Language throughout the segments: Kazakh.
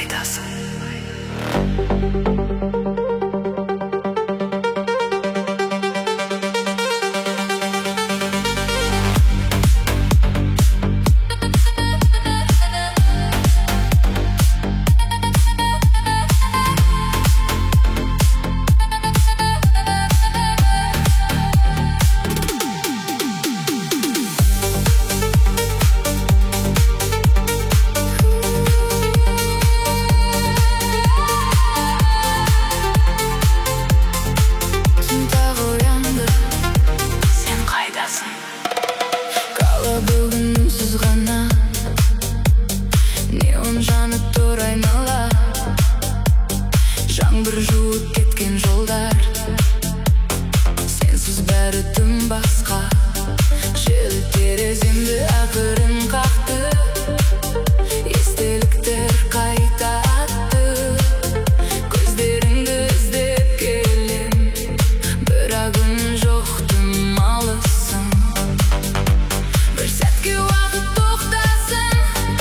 қайдасың? Жаңбыр жуып кеткен жолдар, сенсіз бәрі тым басқа. Жел тереземді ақырын қақты, естеліктер қайта атты. Көздеріңді іздеп келем, бірақ үн жоқ, тым алыссың. Бір сәтке уақыт тоқтасын,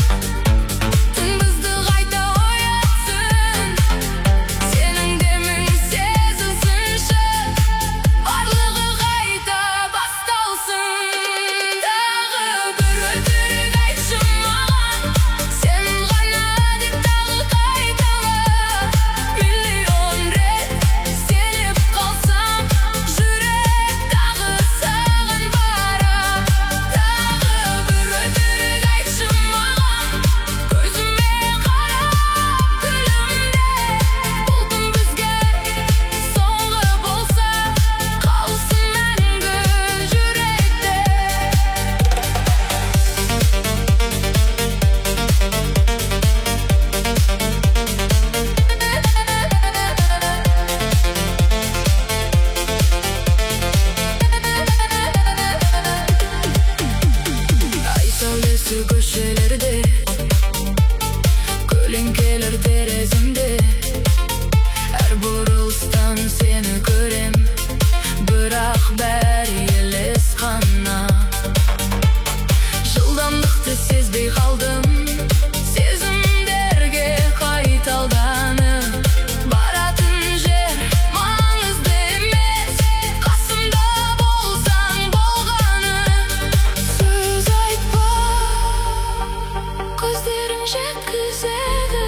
көшелерде көлеңкелер тереземде. Әр бұрылыстан сені көрем, бірақ бәрі елес қана. Жылдамдықты сезбей қалдым, сезімдерге қайталданып. Баратын жер маңызды емес, қасымда болсаң болғаны. Сөз айтпа, көздерің жеткізеді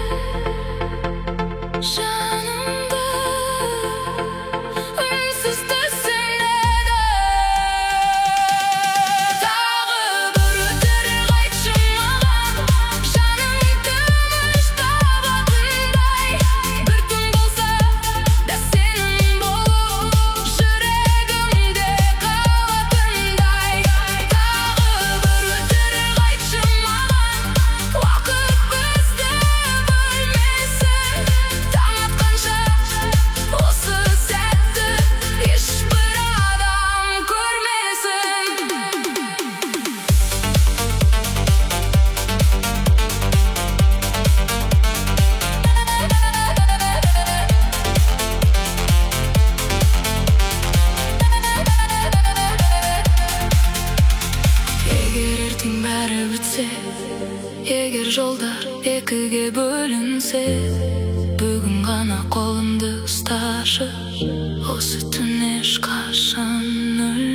жанымды, үнсіз түсінеді. Тағы бір өтірік айтшы маған, жаным тыныш табатындай. Бір түн болса да сенің болу жүрегімде қалатындай. Тағы бір өтірік айтшы маған, уақыт бізді бөлмесін. Таң атқанша осы сәтті ешбір адам көрмесін. Егер ертең бәрі бітсе, егер жолдар екіге бөлінсе, бүгін ғана қолымды ұсташы, осы түн ешқашан